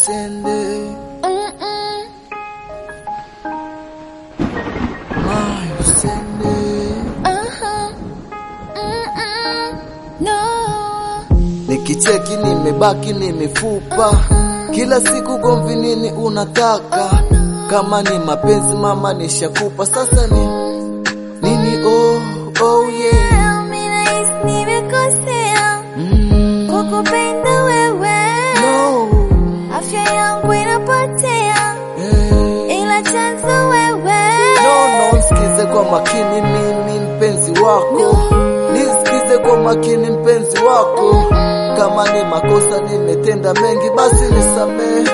usende. Mai usende. No. Nikicheki nimebaki nimefupa. Kila siku gomvi nini unataka? Kama ni mapenzi mama nishakupa. Sasa ni nini? Oh yeah. Mina hisi nimekosea kukupenda wewe. No. Afya yangu inapotea ila chanzo wewe. No, nisikize kwa makini mimi mpenzi wako. Nisikize kwa makini mpenzi wako. Kama ni makosa nimetenda mengi basi nisamehe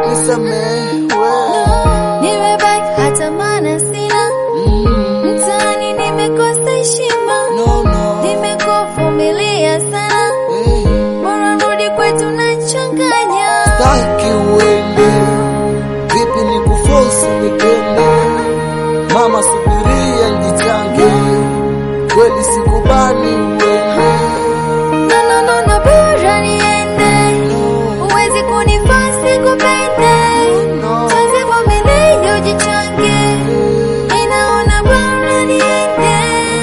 wewe. Nimebaki hata maana sina. Mtaani nimekosa heshima. Nimekuvumilia sana. Bora rudi kwetu nachanganya. Sitaki uende. Vipi nikuforce nipende? Mama subiria njichange. Kweli sikubali uende. No, bora niende. Huwezi kunifasi kupende. Tuanze vumilia ujichange. Ninaona bora niende.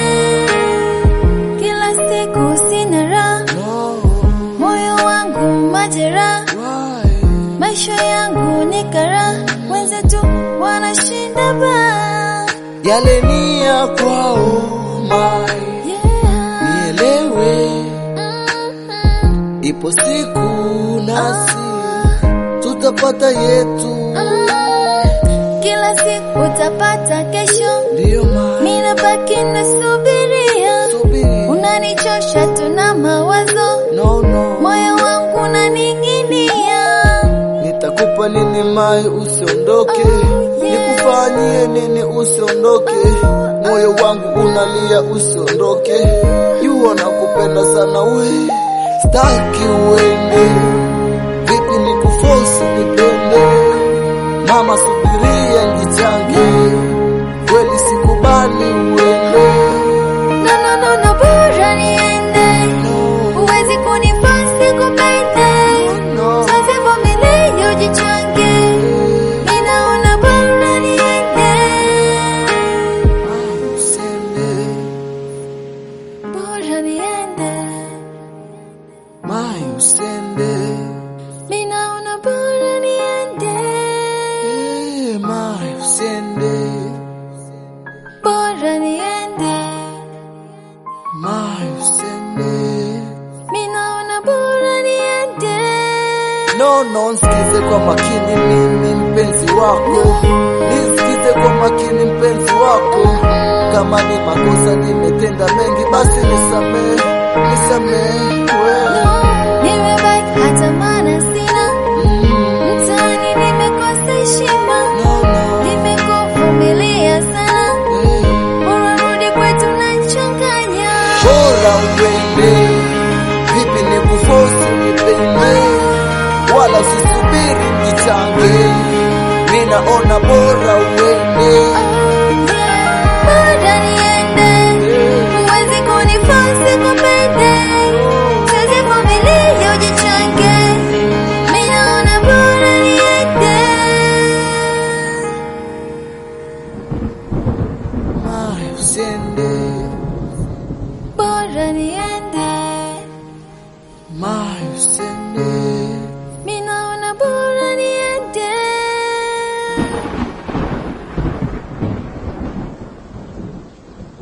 Kila siku sina raha. Moyo wangu majeraha. Maisha yangu ni karaha. Wenzetu wanashinda baa. Yale ni ya kwao mai. Nielewe. Ipo siku nasi tutapata yetu. Kila siku utapata kesho. Ndio mai. Mina baki nasubiria. Unanichosha tuna mawazo. No. Moyo wangu unaning'inia. Nitakupa nini mai usiondoke? Nikufanyie nini usiondoke? Moyo wangu unalia usiondoke. Yua nakupenda sana we. Sitaki uende. Vipi nikuforce nipende? Mama subiria njichange. Kweli sikubali uende. No, bora niende. Huwezi kunifasi kupende. Tuanze vumilia ujichange. Ninaona bora niende. Usende. Bora niende. Mai usende. Ninaona bora niende. Mai usende. Bora niende. Mai usende. Ninaona bora niende. No, nisikize kwa makini mimi mpenzi wako. Nisikize kwa makini mpenzi wako. Kama ni makosa nimetenda mengi basi nisamehe wewe. Nimebaki hata maana sina. Mtaani nimekosa heshima. Nimekuvumilia sana. Bora rudi kwetu nachanganya. Bora uende. Vipi nikuforce nipende? Wala usisubiri njichange. Ninaona bora uende. Bora niende. Huwezi kunifasi kupende. Tuanze vumilia ujichange. Ninaona bora niende. Mai usende. Bora niende. Mai usende.